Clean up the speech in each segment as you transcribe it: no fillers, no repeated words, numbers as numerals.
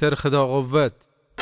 ترخدا قوت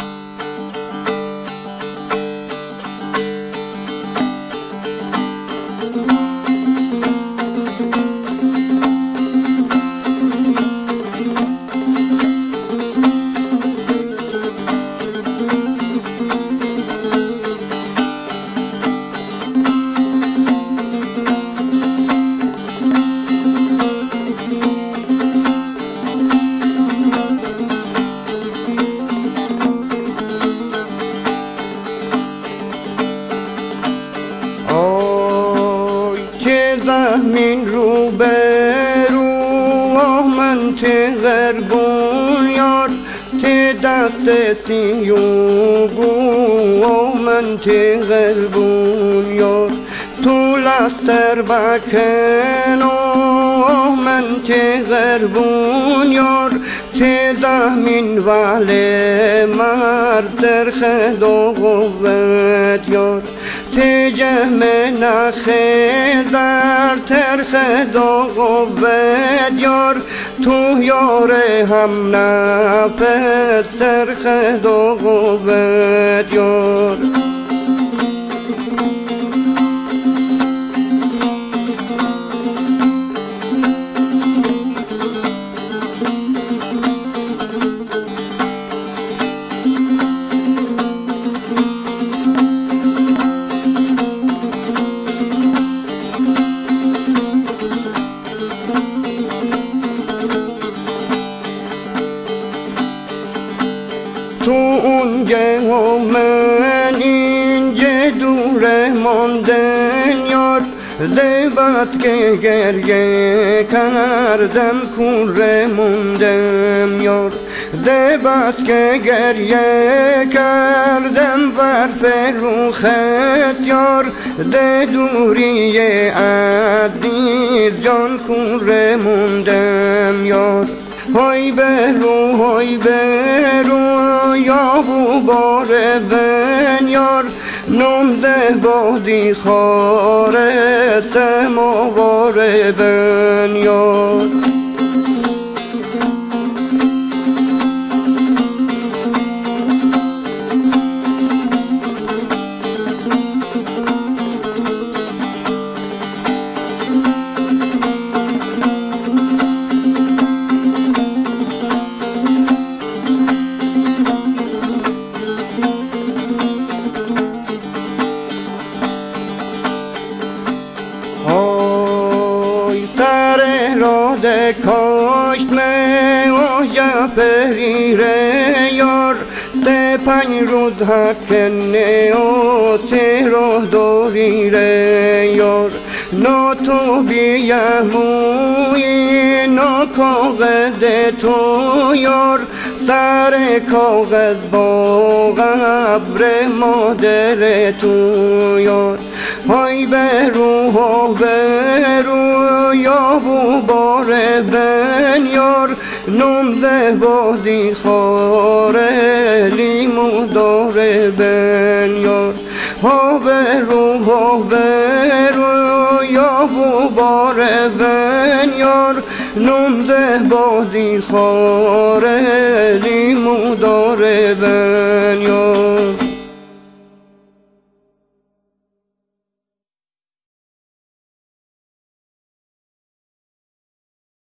من رو به رو من ته غربون یار ته دست سیوگو من ته غربون یار تو لستر بکن من ته غربون یار ته زمین ولی مرد در خدا قوت یار تجمع نخیزر ترخ دو قوت یار تو یار هم نفس ترخ دو قوت یار تو اونجا و من اینجا دوره ماندن یار زیبت که گریه کردم کوره موندم یار زیبت که گریه کردم بر فروخت یار ده دوری عزیز جان کوره موندم یار های برو یا بو بار بن یار نمده بادی خاره سماوار بن یار راده کاشت می و جفری ره یار ده 5 روز حکنه و 3 روز داری ره یار نا تو بیموی نا کاغذ تو یار سر کاغذ با قبر مادر تو یار های برو یا بو بار بن یار نمده بادی خاره لیمو داره بن یار ها برو یا بو بار بن یار نمده بادی خاره لیمو داره بن یار